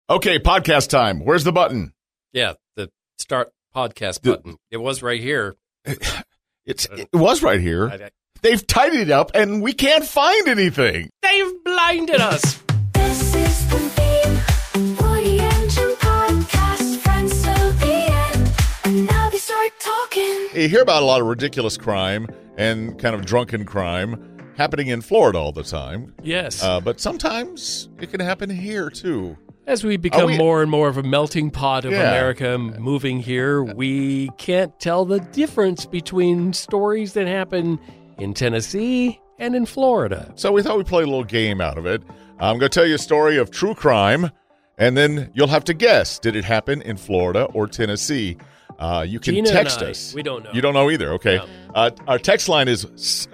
Okay, podcast time. Where's the button? Yeah, the start podcast button. It was right here. It was right here. They've tidied it up, and we can't find anything. They've blinded us. This is the theme for the Engine Podcast. Friends till the end, and now they start talking. You hear about a lot of ridiculous crime and kind of drunken crime happening in Florida all the time. Yes. But sometimes it can happen here, too. As we become more and more of a melting pot of America moving here, we can't tell the difference between stories that happen in Tennessee and in Florida. So we thought we'd play a little game out of it. I'm going to tell you a story of true crime, and then you'll have to guess, did it happen in Florida or Tennessee? You can Gina text and I, us. we don't know. You don't know either. Okay. No. Our text line is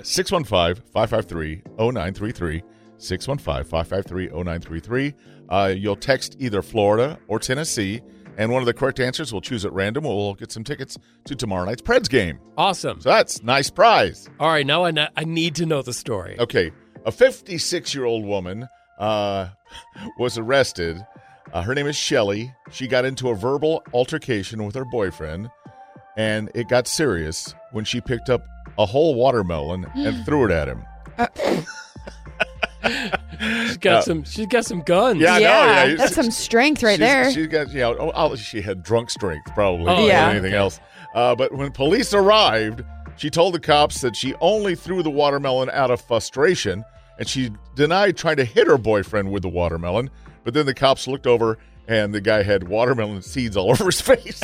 615-553-0933. 615-553-0933. You'll text either Florida or Tennessee, and one of the correct answers we'll choose at random. We'll get some tickets to tomorrow night's Preds game. Awesome. So that's a nice prize. All right, now I need to know the story. Okay. A 56-year-old woman was arrested. Her name is Shelly. She got into a verbal altercation with her boyfriend, and it got serious when she picked up a whole watermelon and threw it at him. She's got some guns. Yeah, I know. Yeah, That's some strength right there. She's got, she had drunk strength probably Oh, more yeah. than anything else. But when police arrived, she told the cops that she only threw the watermelon out of frustration, and she denied trying to hit her boyfriend with the watermelon. But then the cops looked over, and the guy had watermelon seeds all over his face.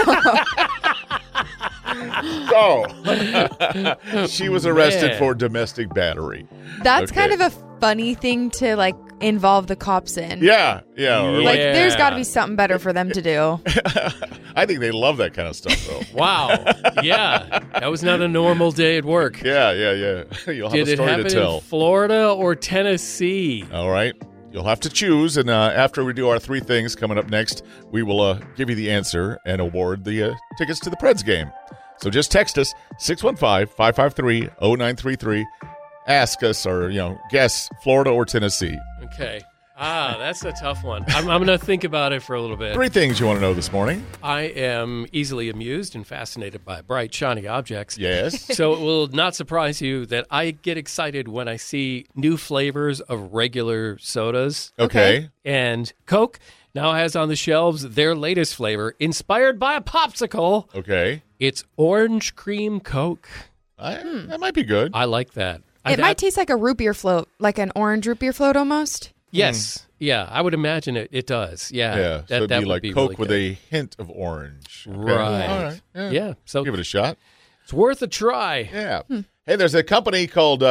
So she was arrested for domestic battery. That's Okay. kind of a funny thing to like involve the cops in. Yeah. Or Like, Yeah. there's got to be something better for them to do. I think they love that kind of stuff, though. Wow. Yeah. That was not a normal day at work. Yeah. You'll have Did a it story happen to tell. in Florida or Tennessee? All right. You'll have to choose, and after we do our three things coming up next, we will give you the answer and award the tickets to the Preds game. So just text us, 615-553-0933. Ask us or, guess Florida or Tennessee. Okay. That's a tough one. I'm going to think about it for a little bit. Three things you want to know this morning. I am easily amused and fascinated by bright, shiny objects. Yes. So it will not surprise you that I get excited when I see new flavors of regular sodas. Okay. And Coke now has on the shelves their latest flavor, inspired by a popsicle. Okay. It's orange cream Coke. That might be good. I like that. It might taste like a root beer float, like an orange root beer float almost. Yes. Yeah, I would imagine it does. Yeah. Yeah. So it'd be like would Coke really with good. a hint of orange. Okay. Right. All right. Yeah. So Give it a shot. it's worth a try. Yeah. Hey, there's a company called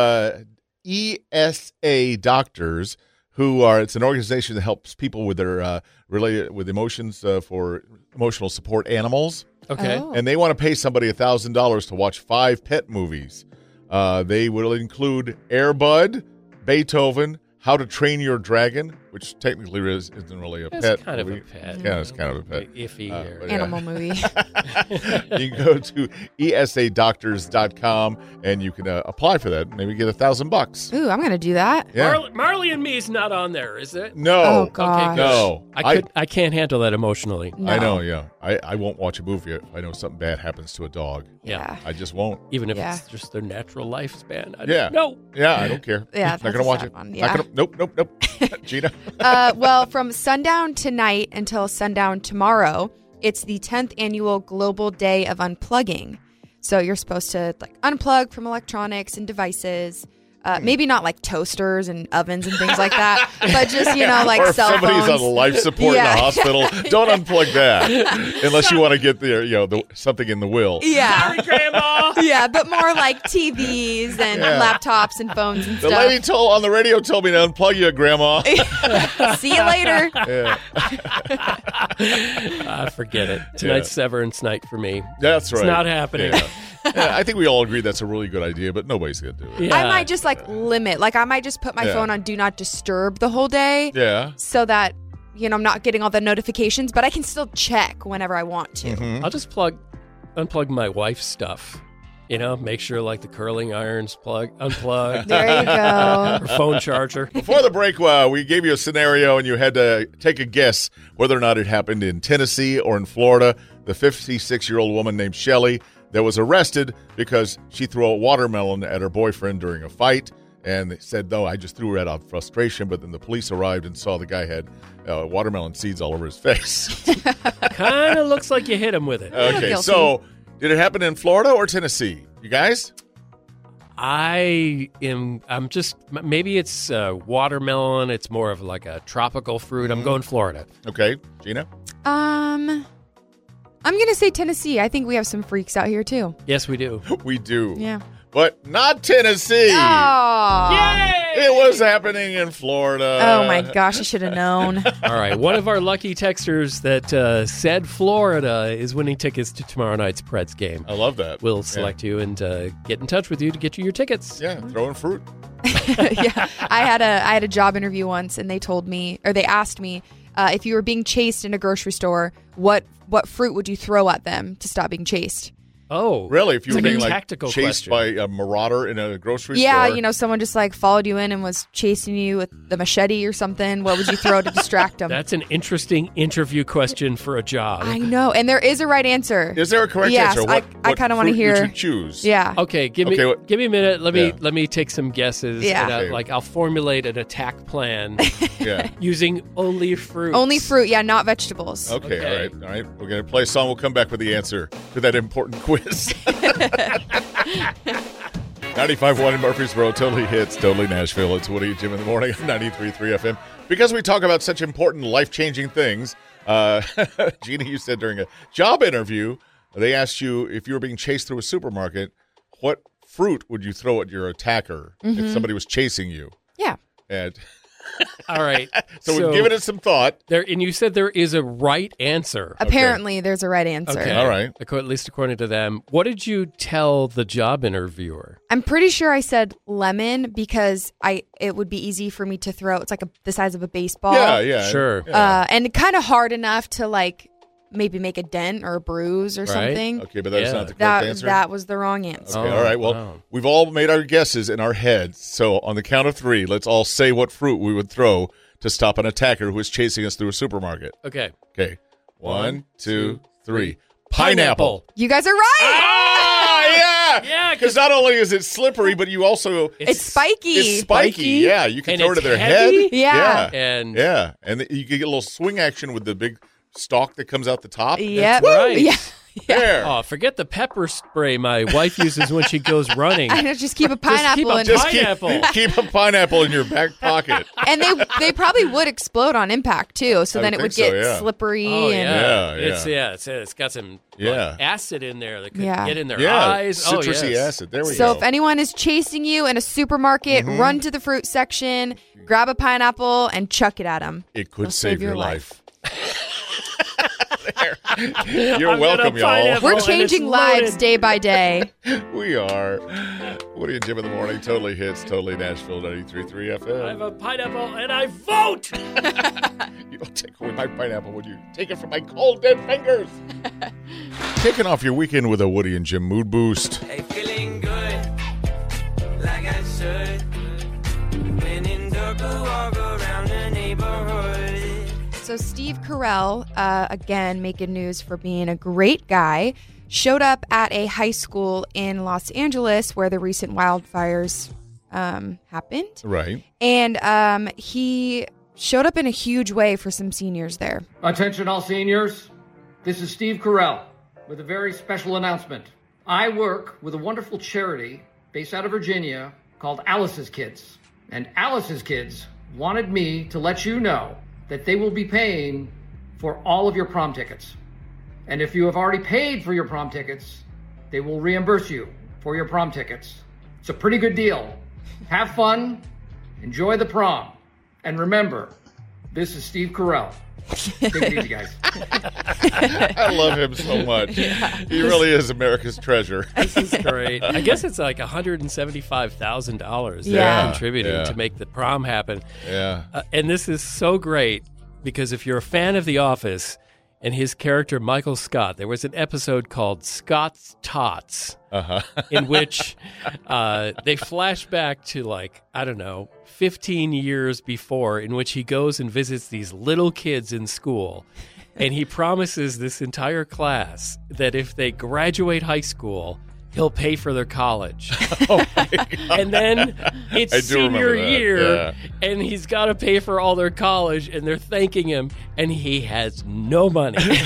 ESA Doctors it's an organization that helps people with their related with emotions for emotional support animals. Okay. Oh. And they want to pay somebody $1,000 to watch 5 pet movies. They will include Air Bud, Beethoven, How to Train Your Dragon, which technically isn't really a It's pet kind movie. of a pet. Yeah, it's kind of a pet. Iffy. or- but yeah. Animal movie. You can go to esadoctors.com and you can apply for that. Maybe get $1,000. Ooh, I'm going to do that. Yeah. Marley and Me's not on there, is it? No. Oh, Okay, gosh. good. No. I can't handle that emotionally. No. I know, yeah. I won't watch a movie if I know something bad happens to a dog. Yeah. I just won't. Even if Yeah. it's just their natural lifespan. Yeah. No. Yeah, I don't care. Yeah, Not that's going to a watch sad it. one, Not yeah. gonna, nope. Gina. Well, from sundown tonight until sundown tomorrow, it's the 10th annual Global Day of Unplugging. So you're supposed to unplug from electronics and devices. Maybe not like toasters and ovens and things like that, but just, or if cell somebody's phones. on life support Yeah. in the hospital, don't unplug that unless you want to get something in the will. Yeah. Sorry, Grandma. Yeah, but more like TVs and laptops and phones and The stuff. lady on the radio told me to unplug you, Grandma. See you later. Forget it. Tonight's severance night for me. That's right. It's not happening. Yeah. Yeah, I think we all agree that's a really good idea, but nobody's going to do it. Yeah. I might just limit. I might just put my Yeah. phone on Do Not Disturb the whole day. Yeah. So that, I'm not getting all the notifications, but I can still check whenever I want to. Mhm. I'll just unplug my wife's stuff. Make sure like the curling iron's unplugged. There you go. Or phone charger. Before the break, we gave you a scenario, and you had to take a guess whether or not it happened in Tennessee or in Florida. The 56-year-old woman named Shelley that was arrested because she threw a watermelon at her boyfriend during a fight. And they said, no, I just threw it out of frustration. But then the police arrived and saw the guy had watermelon seeds all over his face. Kind of looks like you hit him with it. Okay, Guilty. so did it happen in Florida or Tennessee? You guys? I'm just, maybe it's watermelon. It's more of like a tropical fruit. I'm going Florida. Okay, Gina? I'm going to say Tennessee. I think we have some freaks out here, too. Yes, we do. We do. Yeah. But not Tennessee. Oh. It was happening in Florida. Oh, my gosh. I should have known. All right. One of our lucky texters that said Florida is winning tickets to tomorrow night's Preds game. I love that. We'll select you and get in touch with you to get you your tickets. Yeah, throwing fruit. Yeah. I had a job interview once, and they asked me if you were being chased in a grocery store, what fruit would you throw at them to stop being chased? Oh, Really? If you were it's like a being tactical chased question. by a marauder in a grocery Yeah, store? someone just like followed you in and was chasing you with the machete or something. What would you throw to distract them? That's an interesting interview question for a job. I know, and there is a right answer. Is there a correct Yes, answer? I What kinda wanna fruit hear- would you choose? Yeah. Okay, give me a minute. Let me take some guesses. Yeah. And, Okay. I'll formulate an attack plan Yeah. using only fruit. Only fruit, yeah, not vegetables. Okay, Okay. all right. We're going to play a song. We'll come back with the answer to that important quiz. 95.1 in Murfreesboro, totally hits, totally Nashville. It's Woody and Jim in the morning on 93.3 FM. Because we talk about such important, life-changing things, Gina, you said during a job interview, they asked you if you were being chased through a supermarket, what fruit would you throw at your attacker if somebody was chasing you? Yeah. And All right. so we've given it some thought. And you said there is a right answer. Apparently, there's a right answer. Okay. All right. At least according to them. What did you tell the job interviewer? I'm pretty sure I said lemon because it would be easy for me to throw. It's like the size of a baseball. Yeah. Sure. Yeah. And kind of hard enough to like maybe make a dent or a bruise or Right. something. Okay, but that's Yeah. not the correct answer? That was the wrong answer. Okay, all right. Well, wow. we've all made our guesses in our heads. So on the count of three, let's all say what fruit we would throw to stop an attacker who is chasing us through a supermarket. Okay. Okay. 1, 2, 3. Pineapple. You guys are right. Ah, yeah. Yeah, Because not only is it slippery, but you also It's spiky. it's spiky. spiky, Yeah, you can and throw it it's at their heavy. head. Yeah. And Yeah, and you can get a little swing action with the big stalk that comes out the top. Yep. right. Yeah. There. oh, forget the pepper spray my wife uses when she goes running. I know, just keep a pineapple in Just Just Pineapple. keep a pineapple in your back pocket. and they probably would explode on impact too. So I then would it would think get so, yeah. slippery. Oh and Yeah. It's got some Yeah. acid in there that could Yeah. get in their Yeah, eyes. citrusy yes. acid. There we So go. if anyone is chasing you in a supermarket, run to the fruit section, grab a pineapple, and chuck it at them. It could It'll save your life. You're I'm gonna welcome, y'all. pineapple. We're and changing it's lives loaded. day by day. We are. Woody and Jim in the morning. Totally hits. Totally Nashville. 93.3 I have FM. a pineapple and I vote. You don't take away my pineapple, would you? Take it from my cold, dead fingers. Kicking off your weekend with a Woody and Jim mood boost. Hey, feeling good, like I should. When in dark, I walk around the neighborhood. So Steve Carell, again, making news for being a great guy, showed up at a high school in Los Angeles where the recent wildfires happened. Right. And he showed up in a huge way for some seniors there. Attention all seniors, this is Steve Carell with a very special announcement. I work with a wonderful charity based out of Virginia called Alice's Kids. And Alice's Kids wanted me to let you know that they will be paying for all of your prom tickets. And if you have already paid for your prom tickets, they will reimburse you for your prom tickets. It's a pretty good deal. Have fun, enjoy the prom, and remember, this is Steve Carell. Take it easy, guys. I love him so much. He really is America's treasure. This is great. I guess it's like $175,000 Yeah. they're contributing Yeah. to make the prom happen. Yeah. And this is so great because if you're a fan of The Office, and his character, Michael Scott, there was an episode called Scott's Tots, in which they flash back to, like, I don't know, 15 years before, in which he goes and visits these little kids in school. And he promises this entire class that if they graduate high school, he'll pay for their college. Oh my God. And then it's I do senior remember that, year, yeah. and he's got to pay for all their college, and they're thanking him, and he has no money. So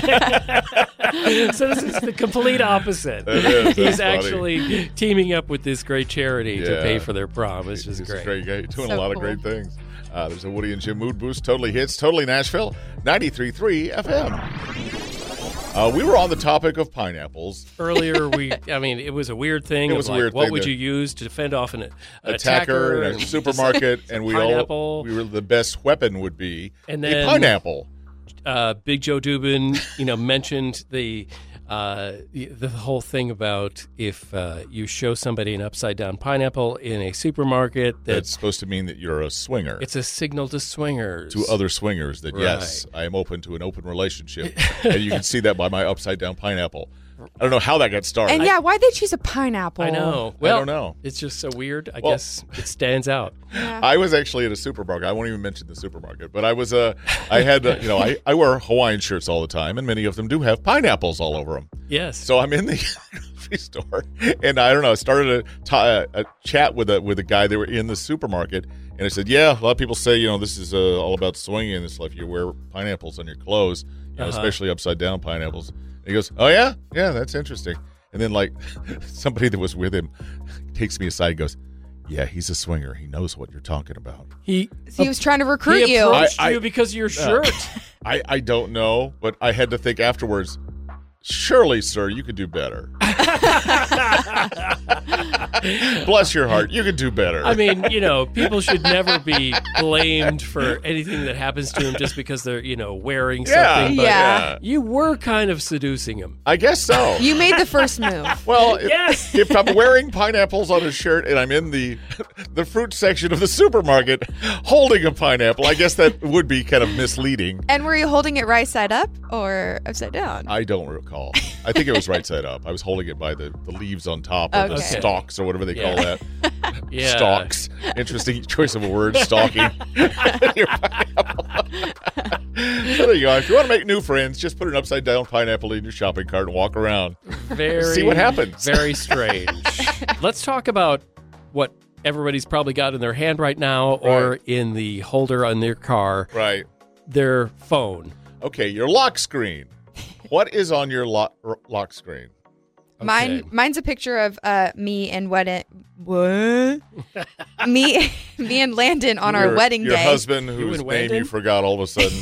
this is the complete opposite. It is. He's That's funny. actually teaming up with this great charity to Yeah. pay for their prom. It's just He's great. a great guy, doing So a lot of cool. great things. There's a Woody and Jim mood boost. Totally hits. Totally Nashville. 93.3 FM. We were on the topic of pineapples. Earlier, it was a weird thing. It of was a like, weird what thing would that- you use to fend off an Attacker in a and supermarket, and we pineapple. were the best weapon would be And a then- pineapple. Big Joe Dubin, mentioned the whole thing about if you show somebody an upside down pineapple in a supermarket, That's that's supposed to mean that you're a swinger. it's a signal to swingers. To other swingers that, yes, I am open to an open relationship. And you can see that by my upside down pineapple. I don't know how that got started. And yeah, why'd they choose a pineapple? I know. Well, don't know. It's just so weird. I Well- guess it stands out. I was actually at a supermarket. I won't even mention the supermarket, but I was I had I wear Hawaiian shirts all the time, and many of them do have pineapples all over them. Yes. So I'm in the grocery store, and I don't know. I started a chat with a guy. They were in the supermarket, and I said, "Yeah, a lot of people say this is all about swinging and stuff. You wear pineapples on your clothes, especially upside down pineapples." And he goes, "Oh yeah, that's interesting." And then like somebody that was with him takes me aside and goes, "Yeah, he's a swinger. He knows what you're talking about." He was trying to recruit he you. approached I- you because of your shirt. I don't know, but I had to think afterwards, surely, sir, you could do better. Bless your heart, you could do better. I mean, people should never be blamed for anything that happens to them just because they're, wearing something. But Yeah. you were kind of seducing him. I guess so. You made the first move. Well, Yes. if I'm wearing pineapples on a shirt and I'm in the fruit section of the supermarket holding a pineapple, I guess that would be kind of misleading. And were you holding it right side up or upside down? I don't recall. I think it was right side up. I was holding it by the leaves on top, or the Okay. stalks, or whatever they call Yeah. that. Yeah. Stalks. Interesting choice of a word, stalking. Your pineapple. So there you go. If you want to make new friends, just put an upside down pineapple in your shopping cart and walk around. Very, See what happens. Very strange. Let's talk about what everybody's probably got in their hand right now or Right. in the holder on their car, Right. their phone. Okay, your lock screen. What is on your lock screen? Okay. Mine's a picture of me and what? me and Landon on our wedding your day. husband, You whose and name you Landon? forgot all of a sudden.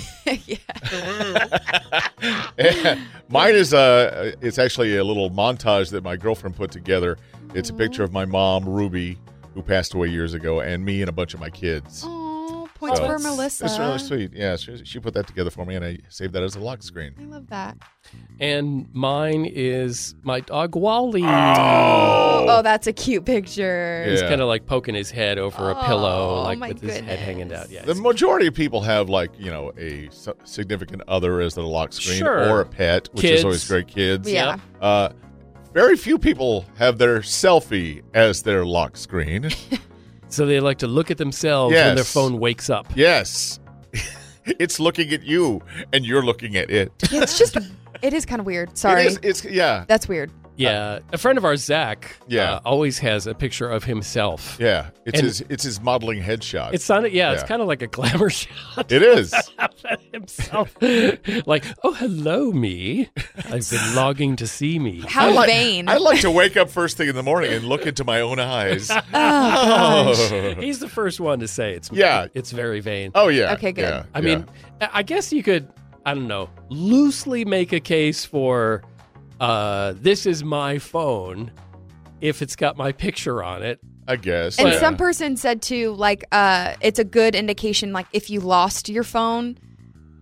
Yeah. Mine is it's actually a little montage that my girlfriend put together. It's a picture of my mom, Ruby, who passed away years ago, and me and a bunch of my kids. Oh, points So for it's- Melissa. It's really sweet. Yeah, she put that together for me, and I saved that as a lock screen. I love that. And mine is my dog Wally. Oh, that's a cute picture. Yeah. He's kind of like poking his head over a pillow, Oh, like my with his head hanging goodness. down. Yeah, The majority of people have a significant other as their lock screen, Sure. or a pet, which Kids. is always great. Kids. Yeah. Very few people have their selfie as their lock screen. so they like to look at themselves when their Yes. phone wakes up. Yes. It's looking at you, and you're looking at it. It's just, it is kind of weird. Sorry. It's yeah. That's weird. Yeah, a friend of ours, Zach, Yeah. always has a picture of himself. Yeah. It's And- his modeling headshot. It's not. Yeah, it's Yeah. kind of like a glamour shot. It is. of himself, like, oh, hello, me. I've been longing to see me. How vain. I like to wake up first thing in the morning and look into my own eyes. He's the first one to say it's. Yeah. it's very vain. Oh yeah. Okay, good. Yeah, I yeah. mean, I guess you could, I don't know, loosely make a case for this is my phone if it's got my picture on it. I guess. And yeah. some person said too, like, it's a good indication, like, if you lost your phone,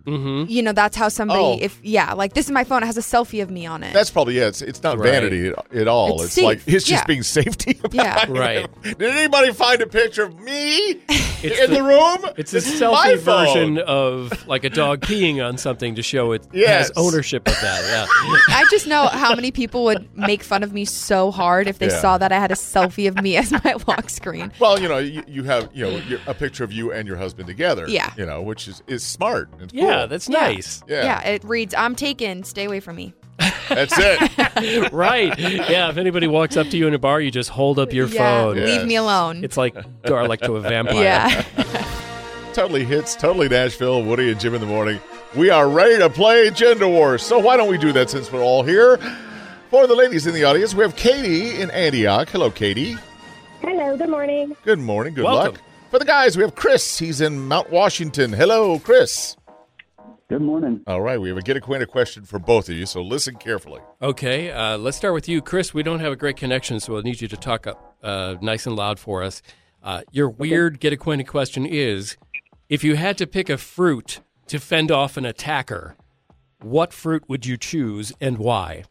you know, that's how somebody, like this is my phone, it has a selfie of me on it. That's probably it's not Right. vanity at all. It's It's safe. like it's just Yeah. being safety about Yeah. it. Right. Did anybody find a picture of me It's in the room? It's a This is my selfie phone. version of like a dog peeing on something to show it Yes. has ownership of that. Yeah. I just know how many people would make fun of me so hard if they Yeah. saw that I had a selfie of me as my lock screen. Well, you have a picture of you and your husband together. Yeah. Which is smart. It's Yeah, cool. that's nice. Yeah. It reads, "I'm taken, stay away from me." That's it. Right. Yeah, if anybody walks up to you in a bar, you just hold up your phone. Yeah. Leave me alone. It's like garlic to a vampire. yeah. Totally hits, totally Nashville. Woody and Jim in the morning. We are ready to play Gender Wars. So why don't we do that since we're all here? For the ladies in the audience, we have Katie in Antioch. Hello, Katie. Hello, good morning. Good morning. Good Welcome. luck. For the guys, we have Chris. He's in Mount Washington. Hello, Chris. Good morning. All right, we have a get acquainted question for both of you, so listen carefully. Okay, let's start with you, Chris. We don't have a great connection, so we'll need you to talk up nice and loud for us. Your weird get acquainted question is, if you had to pick a fruit to fend off an attacker, what fruit would you choose and why?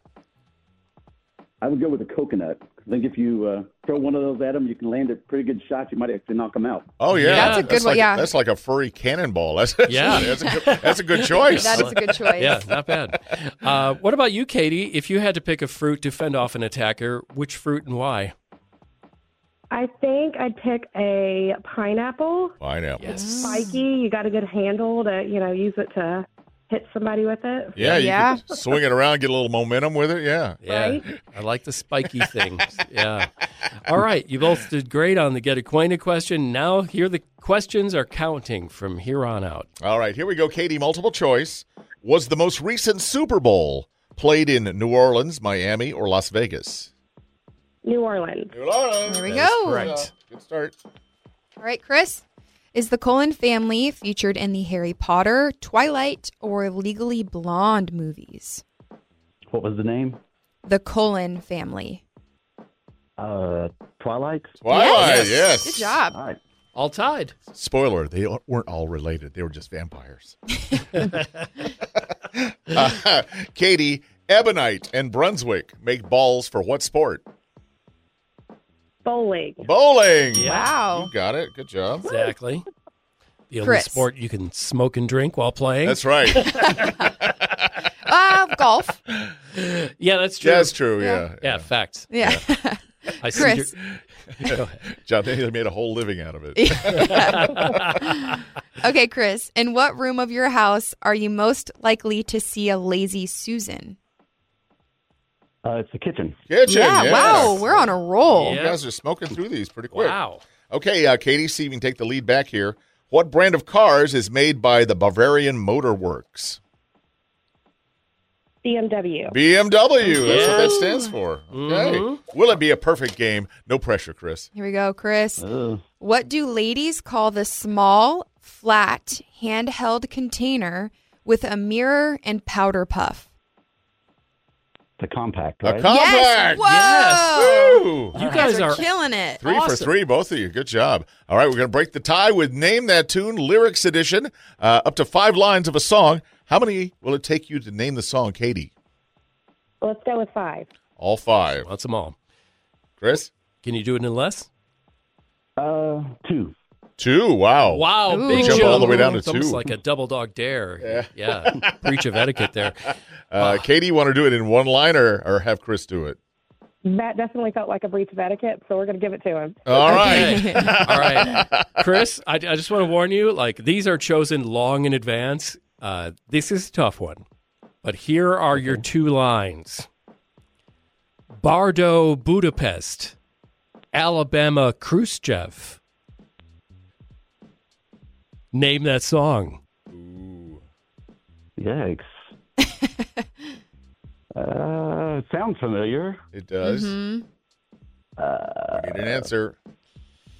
I would go with a coconut. I think if you throw one of those at them, you can land a pretty good shot. You might actually knock them out. Oh, yeah. That's a good one, like, yeah. That's like a furry cannonball. That's Yeah. that's a good choice. That is a good choice. Yeah, not bad. What about you, Katie? If you had to pick a fruit to fend off an attacker, which fruit and why? I think I'd pick a pineapple. Pineapple. Yes. Spiky. You got a good handle to, use it to hit somebody with it. Yeah, you Yeah. could swing it around, get a little momentum with it. Yeah. Yeah, Right? I like the spiky thing. Yeah. All right, you both did great on the get acquainted question. Now here the questions are counting from here on out. All right, here we go, Katie. Multiple choice. Was the most recent Super Bowl played in New Orleans, Miami, or Las Vegas? New Orleans. New Orleans. There we That's go. Right. Good start. All right, Chris. Is the Cullen family featured in the Harry Potter, Twilight, or Legally Blonde movies? What was the name? The Cullen family. Twilight. Twilight, yes. Good job. All right. All tied. Spoiler, they weren't all related. They were just vampires. Katie, Ebonite and Brunswick make balls for what sport? Bowling. Bowling. Wow. You got it. Good job. Exactly. The only Chris. sport you can smoke and drink while playing. That's right. Golf. Yeah, that's true. That's true, yeah. Yeah, facts. Yeah. I see Chris. your- Go ahead. John, they made a whole living out of it. Okay, Chris. In what room of your house are you most likely to see a lazy Susan? It's the kitchen. Kitchen, Yeah, wow. We're on a roll. You Yeah. guys are smoking through these pretty quick. Wow. Okay, Katie, see if you can take the lead back here. What brand of cars is made by the Bavarian Motor Works? BMW. BMW. That's what that Yeah. stands for. Okay. Will it be a perfect game? No pressure, Chris. Here we go, Chris. Uh, What do ladies call the small, flat, handheld container with a mirror and powder puff? the compact, A right? compact. Yes. Whoa. Woo. You guys are killing it. Three for Awesome. three, both of you. Good job. All right, we're going to break the tie with Name That Tune, Lyrics Edition. Up to 5 lines of a song. How many will it take you to name the song, Katie? Let's go with 5. All 5. What's them all? Chris? Can you do it in less? 2. 2. Wow. Wow, Ooh. big Jump jump. all the way down to It's almost 2. like a double dog dare. Yeah. Breach of etiquette there. Katie, you want to do it in one line or have Chris do it? That definitely felt like a breach of etiquette, so we're going to give it to him. All right. Okay. All right. Chris, I just want to warn you, like, these are chosen long in advance. This is a tough one. But here are your 2 lines. Bardo, Budapest. Alabama, Khrushchev. Name that song. Yikes. Sounds familiar. It does. Mm-hmm. We need an answer.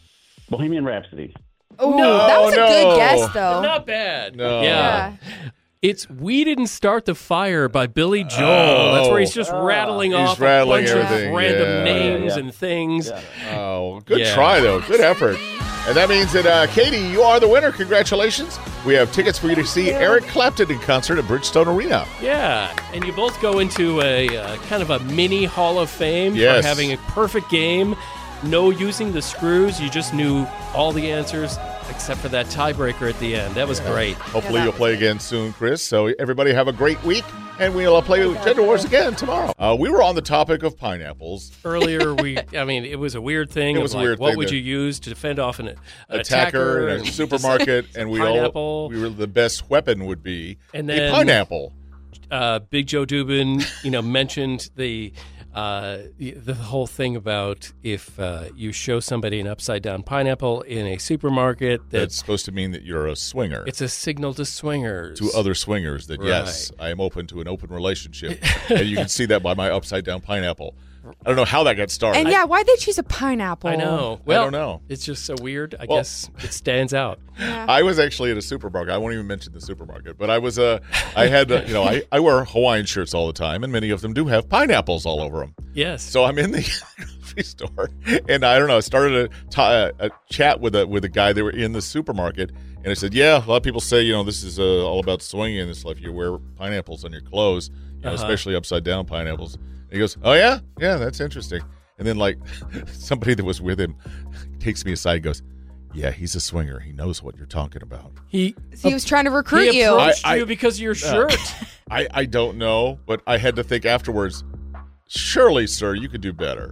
Bohemian Rhapsody. Oh, No, that was a no. good guess, though. Not bad. No. Yeah. It's We Didn't Start the Fire by Billy Joel. That's where he's just rattling off a bunch of random names and things. Oh, good try, though. Good effort. And that means that, Katie, you are the winner. Congratulations. We have tickets for you to see Eric Clapton in concert at Bridgestone Arena. Yeah, and you both go into a kind of a mini Hall of Fame for having a perfect game. No using the screws. You just knew all the answers except for that tiebreaker at the end. That was great. Hopefully you'll play again soon, Chris. So everybody have a great week, and we'll play Gender Wars again tomorrow. We were on the topic of pineapples. Earlier, it was a weird thing. It was a weird thing. What would you use to defend off an attacker in a supermarket? And we were the best weapon would be a pineapple. Big Joe Dubin, mentioned the whole thing about if you show somebody an upside-down pineapple in a supermarket, that's supposed to mean that you're a swinger. It's a signal to swingers. To other swingers that, yes, I am open to an open relationship. And you can see that by my upside-down pineapple. I don't know how that got started. And why'd they choose a pineapple? I know. Well, I don't know. It's just so weird. I guess it stands out. Yeah. I was actually at a supermarket. I won't even mention the supermarket, but I was I I wear Hawaiian shirts all the time, and many of them do have pineapples all over them. Yes. So I'm in the grocery store, and I don't know. I started a chat with a guy. They were in the supermarket, and I said, "Yeah, a lot of people say this is all about swinging and stuff. You wear pineapples on your clothes, especially upside down pineapples." And he goes, "Oh yeah, that's interesting." And then somebody that was with him takes me aside and goes, "Yeah, he's a swinger. He knows what you're talking about." He was trying to recruit you. He approached you because of your shirt. I don't know, but I had to think afterwards, surely, sir, you could do better.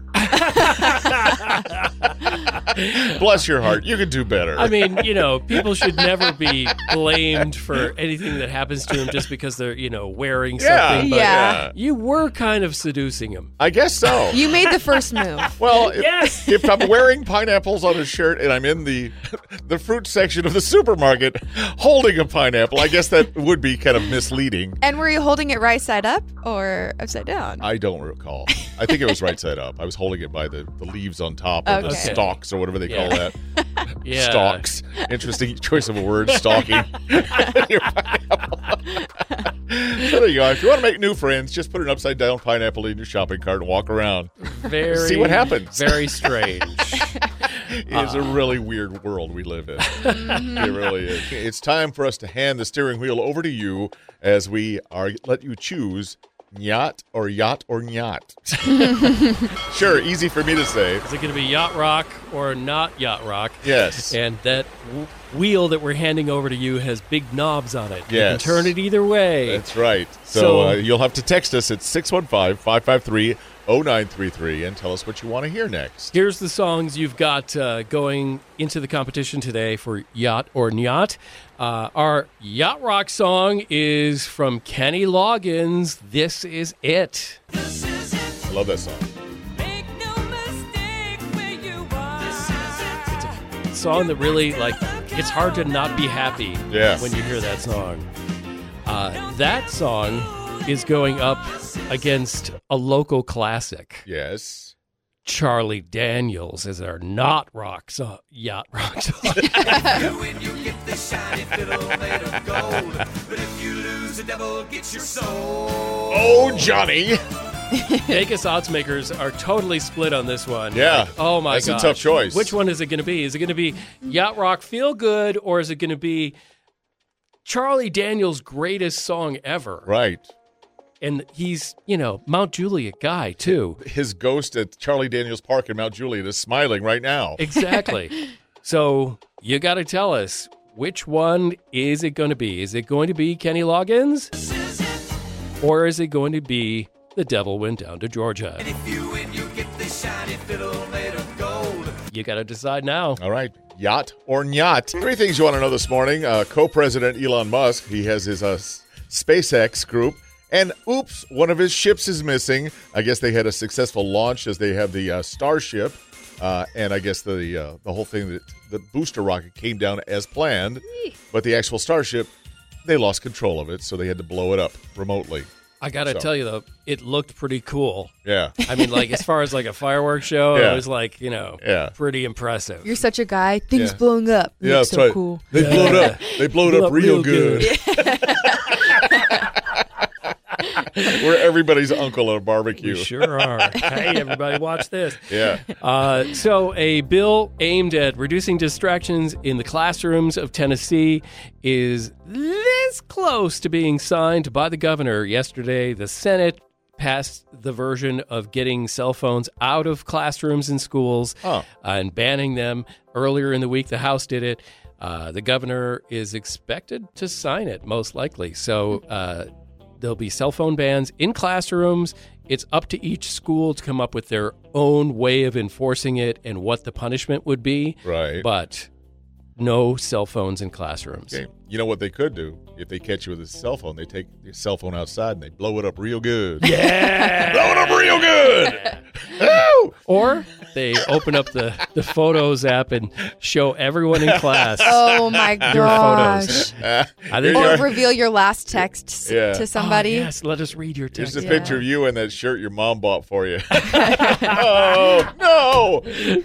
Bless your heart. You could do better. I mean, people should never be blamed for anything that happens to them just because they're, wearing something. But you were kind of seducing him. I guess so. You made the first move. Well, if I'm wearing pineapples on a shirt and I'm in the fruit section of the supermarket holding a pineapple, I guess that would be kind of misleading. And were you holding it right side up or upside down? I don't recall. I think it was right side up. I was holding it by the leaves on top of the stalks or whatever they call that. Stalks. Interesting choice of a word, stalking. So there you go. If you want to make new friends, just put an upside down pineapple in your shopping cart and walk around. See what happens. Very strange. It's a really weird world we live in. It really is. It's time for us to hand the steering wheel over to you as we let you choose yacht or yacht. Sure, easy for me to say. Is it going to be yacht rock or not yacht rock? Yes. And that wheel that we're handing over to you has big knobs on it. Yes. You can turn it either way. That's right. So you'll have to text us at 615-553-0933 and tell us what you want to hear next. Here's the songs you've got going into the competition today for Yacht or Nyat. Our Yacht Rock song is from Kenny Loggins. This is it. I love that song. It's a song that really, it's hard to not be happy when you hear that song. That song is going up against a local classic. Yes. Charlie Daniels is our yacht rock song. When you get the shiny fiddle made of gold, but if you lose, the devil gets your soul. Oh, Johnny. Vegas odds makers are totally split on this one. Yeah. Oh my god. That's a tough choice. Which one is it going to be? Is it going to be Yacht Rock Feel Good, or is it going to be Charlie Daniels' greatest song ever? Right. And he's, Mount Juliet guy, too. His ghost at Charlie Daniels Park in Mount Juliet is smiling right now. Exactly. So you got to tell us, which one is it going to be? Is it going to be Kenny Loggins? Or is it going to be The Devil Went Down to Georgia? And if you win, you get the shiny fiddle made of gold. You got to decide now. All right. Yacht or Nyat. 3 things you want to know this morning. Co-president Elon Musk, he has his SpaceX group. And oops, one of his ships is missing. I guess they had a successful launch as they have the Starship. And I guess the whole thing, that the booster rocket came down as planned. But the actual Starship, they lost control of it, so they had to blow it up remotely. I got to tell you, though, it looked pretty cool. Yeah. I mean, as far as a fireworks show, it was pretty impressive. You're such a guy. Things blowing up. Yeah, that's so right. Cool. They blew it up. They blew it up real good. We're everybody's uncle at a barbecue. We sure are. Hey, everybody, watch this. Yeah. So a bill aimed at reducing distractions in the classrooms of Tennessee is this close to being signed by the governor. Yesterday, the Senate passed the version of getting cell phones out of classrooms and schools and banning them. Earlier in the week, the House did it. The governor is expected to sign it, most likely. So there'll be cell phone bans in classrooms. It's up to each school to come up with their own way of enforcing it and what the punishment would be. Right. But no cell phones in classrooms. Okay. You know what they could do? If they catch you with a cell phone, they take your cell phone outside and they blow it up real good. Yeah! Blow it up real good! Woo! Or they open up the Photos app and show everyone in class Oh my your gosh. photos. I think Or reveal your last text Yeah. to somebody. Oh, yes, let us read your Here's text. a picture of you in that shirt your mom bought for you. Oh, no!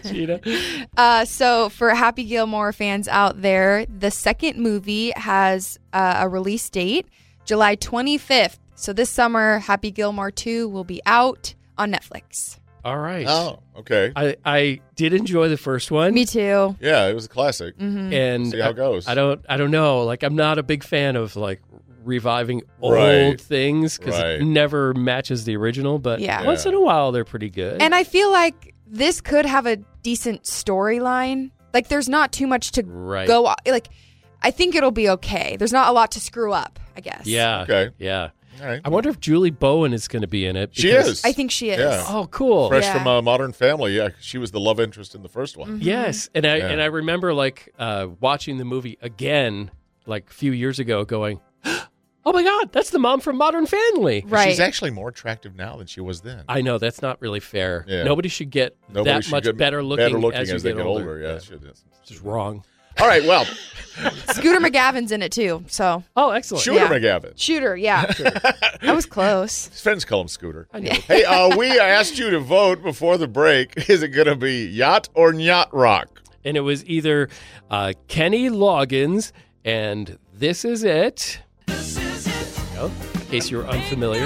Gina. So for Happy Gilmore fans out there, the second movie has a release date, July 25th. So this summer, Happy Gilmore 2 will be out on Netflix. All right. Oh, okay. I did enjoy the first one. Me too. Yeah, it was a classic. And See how it goes. I don't know. Like, I'm not a big fan of like reviving old Right. things because Right. it never matches the original. But Yeah. once in a while, they're pretty good. And I feel like this could have a decent storyline. Like there's not too much to Right. go. Like I think it'll be okay. There's not a lot to screw up, I guess. Yeah. Okay. Yeah. All right. I wonder if Julie Bowen is going to be in it. She because- is. I think she is. Yeah. Oh, cool. Fresh Yeah. from Modern Family. Yeah, she was the love interest in the first one. Yes, and I remember like watching the movie again like a few years ago, going, "Oh my God, that's the mom from Modern Family." Right. She's actually more attractive now than she was then. I know that's not really fair. Yeah. Nobody should get Nobody that should much get better looking as you they get older. Yeah, it should. It's just wrong. All right, well, Scooter McGavin's in it too. So Oh, excellent. Shooter Yeah. McGavin. Shooter, yeah. That was close. His friends call him Scooter. I know. Hey, we asked you to vote before the break. Is it going to be Yacht or Yacht Rock? And it was either Kenny Loggins and This Is It. In case you're unfamiliar.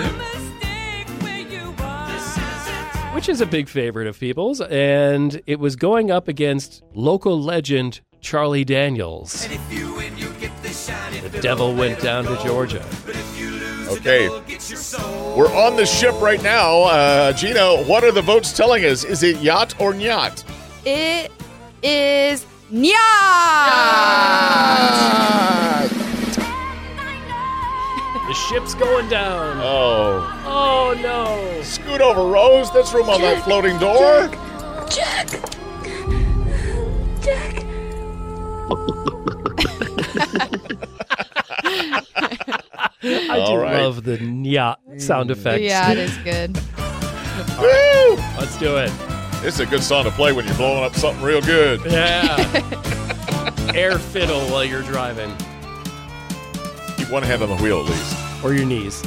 Which is a big favorite of people's. And it was going up against local legend Charlie Daniels. The devil went down to Georgia. Okay. We're on the ship right now. Gina, what are the votes telling us? Is it Yacht or Yacht? It is Nya. The ship's going down. Oh. Oh, no. Scoot over, Rose. There's room on that floating door. Jack. I do All right. love the nyah sound effects. Yeah, it is good. Woo! Let's do it. This is a good song to play when you're blowing up something real good. Yeah. Air fiddle while you're driving. Keep one hand on the wheel at least. Or your knees.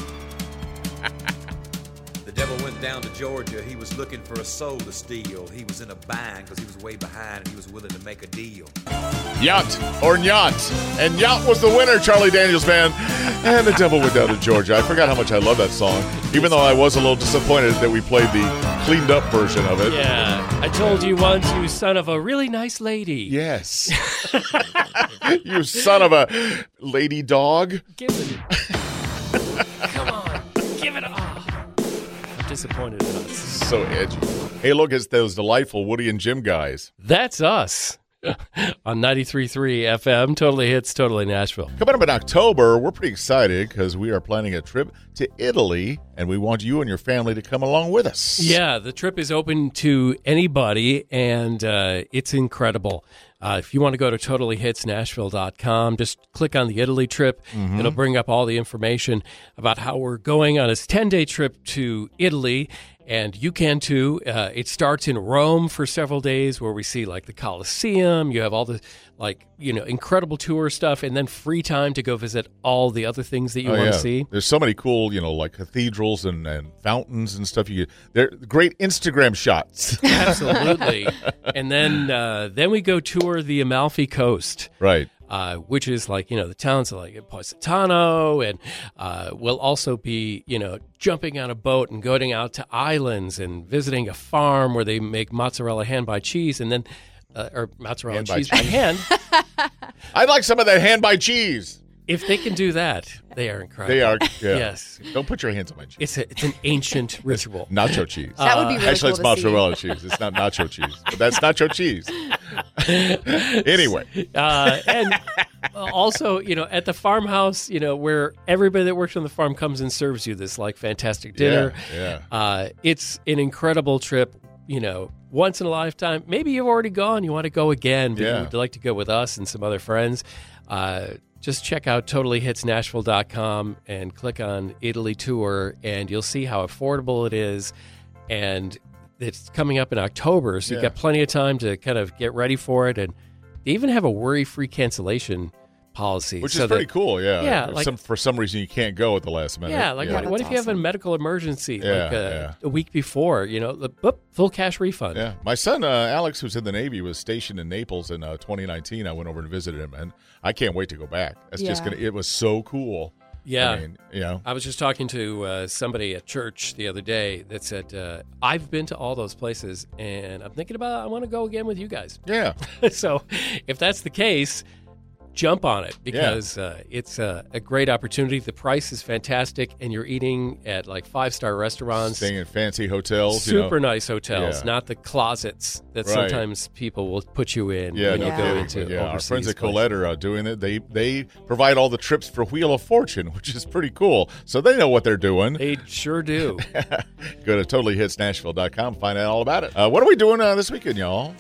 The devil went down to Georgia. He was looking for a soul to steal. He was in a bind because he was way behind and he was willing to make a deal. Yacht or Yacht. And Yacht was the winner, Charlie Daniels band. And the devil went down to Georgia. I forgot how much I love that song, even though I was a little disappointed that we played the cleaned up version of it. Yeah. I told you once, you son of a really nice lady. Yes. You son of a lady dog. Give it. Come on. Give it up. I'm disappointed in us. So edgy. Hey, look, it's those delightful Woody and Jim guys. That's us. On 93.3 FM, Totally Hits, Totally Nashville. Coming up in October, we're pretty excited because we are planning a trip to Italy, and we want you and your family to come along with us. Yeah, the trip is open to anybody, and it's incredible. If you want to go to totallyhitsnashville.com, just click on the Italy trip. It'll bring up all the information about how we're going on this 10-day trip to Italy. And you can too. It starts in Rome for several days where we see like the Colosseum. You have all the incredible tour stuff and then free time to go visit all the other things that you want to see. There's so many cool, like cathedrals and fountains and stuff. They're great Instagram shots. Absolutely. And then we go tour the Amalfi Coast. Right. which is like, the towns like Positano, and we'll also be, jumping on a boat and going out to islands and visiting a farm where they make mozzarella hand-by cheese, and then, or mozzarella Hand by cheese by hand. I'd like some of that hand by cheese. If they can do that, they are incredible. They are. Yeah. Yes. Don't put your hands on my cheese. It's an ancient ritual. Nacho cheese. That would be really Actually, cool it's to see. mozzarella cheese. It's not nacho cheese. But that's nacho cheese. Anyway. And also, at the farmhouse, where everybody that works on the farm comes and serves you this like fantastic dinner. Yeah. It's an incredible trip. Once in a lifetime. Maybe you've already gone. You want to go again, but Yeah. you would like to go with us and some other friends. Just check out TotallyHitsNashville.com and click on Italy Tour, and you'll see how affordable it is. And it's coming up in October, so you've Yeah. got plenty of time to kind of get ready for it. And they even have a worry-free cancellation policy. Which so is pretty that- cool, yeah. Yeah, If for some reason you can't go at the last minute. Yeah, like what that's if you have a awesome. medical emergency Yeah, a week before, full cash refund. Yeah. My son, Alex, who's in the Navy, was stationed in Naples in 2019. I went over and visited him, and I can't wait to go back. That's just Yeah. it was so cool. Yeah. I mean, I was just talking to somebody at church the other day that said, I've been to all those places, and I'm thinking I want to go again with you guys. yeah. So if that's the case, jump on it because it's a great opportunity. The price is fantastic, and you're eating at like 5-star restaurants. Staying in fancy hotels. Super nice hotels, Yeah. not the closets that Right. sometimes people will put you in Yeah, when no you go kidding. into But yeah, our overseas friends at places. Colette are doing it. They provide all the trips for Wheel of Fortune, which is pretty cool. So they know what they're doing. They sure do. Go to TotallyHitsNashville.com, find out all about it. What are we doing this weekend, y'all?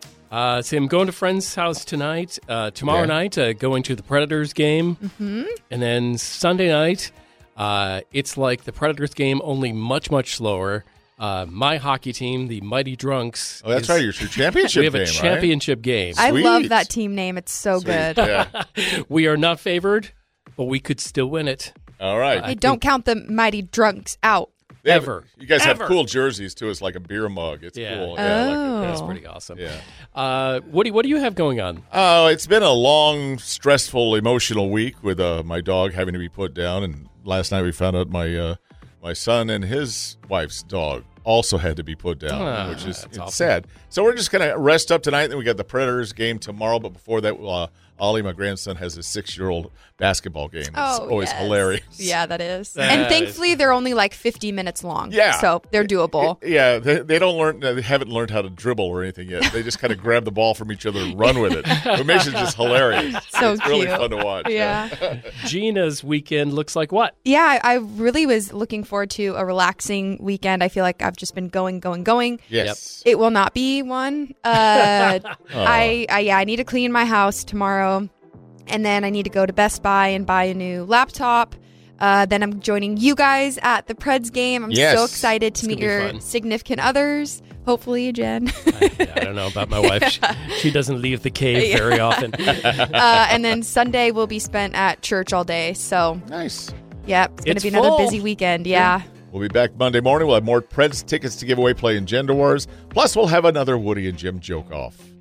So I'm going to a friend's house tonight. Tomorrow Yeah. night, going to the Predators game. Mm-hmm. And then Sunday night, it's like the Predators game, only much, much slower. My hockey team, the Mighty Drunks. Oh, that's right. Your championship We have game, a right? championship game. I Sweet. love that team name. It's so good. Yeah. We are not favored, but we could still win it. All right. Hey, don't count the Mighty Drunks out. They have- Ever. You guys Ever. have cool jerseys, too. It's like a beer mug. It's Yeah. cool. Yeah, I like it. Oh. That's pretty awesome. Yeah. What do you have going on? Oh, it's been a long, stressful, emotional week with my dog having to be put down. And last night we found out my son and his wife's dog also had to be put down, which is that's awful. sad. So we're just going to rest up tonight. Then we got the Predators game tomorrow. But before that, Ollie, my grandson, has a 6-year-old basketball game. It's always yes. hilarious. Yeah, that is. That And is- thankfully, they're only like 50 minutes long. Yeah. So they're doable. Yeah, they don't learn. They haven't learned how to dribble or anything yet. They just kind of grab the ball from each other and run with it. It makes it just hilarious. So it's really cute. fun to watch. Yeah. Gina's weekend looks like what? Yeah, I really was looking forward to a relaxing weekend. I feel like I've just been going. Yes. It will not be one. I need to clean my house tomorrow, and then I need to go to Best Buy and buy a new laptop. Then I'm joining you guys at the Preds game. I'm Yes. so excited to It's meet gonna be your fun. significant others. Hopefully, Jen. I don't know about my wife. She doesn't leave the cave very often. And then Sunday will be spent at church all day. So, Nice. yeah, it's going It's to be another full. busy weekend. Yeah. We'll be back Monday morning. We'll have more Preds tickets to give away playing Gender Wars. Plus, we'll have another Woody and Jim joke off.